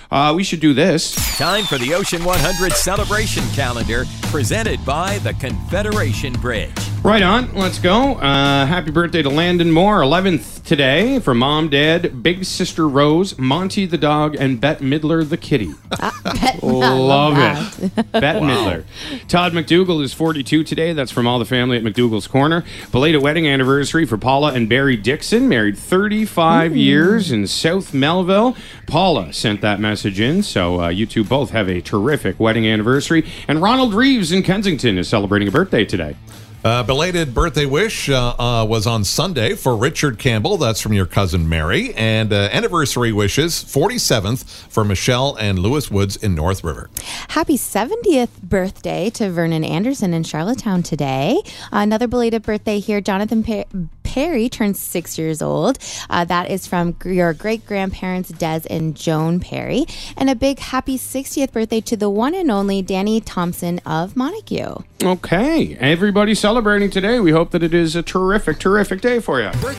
We should do this. Time for the Ocean 100 celebration calendar, presented by the Confederation Bridge. Right on. Let's go. Happy birthday to Landon Moore, 11th today, for Mom, Dad, Big Sister Rose, Monty the dog, and Bette Midler the kitty. Love it. Bette Midler. Todd McDougall is 42 today. That's from all the family at McDougall's Corner. Belated wedding anniversary for Paula and Barry Dixon, married 35 years in South Melville. Paula sent that message in, so you two both have a terrific wedding anniversary. And Ronald Reeves in Kensington is celebrating a birthday today. Belated birthday wish was on Sunday for Richard Campbell. That's from your cousin Mary. And anniversary wishes, 47th, for Michelle and Lewis Woods in North River. Happy 70th birthday to Vernon Anderson in Charlottetown today. Another belated birthday here. Jonathan Perry turns 6 years old. That is from your great-grandparents Des and Joan Perry. And a big happy 60th birthday to the one and only Danny Thompson of Montague. Okay. Everybody celebrating today. We hope that it is a terrific, terrific day for you.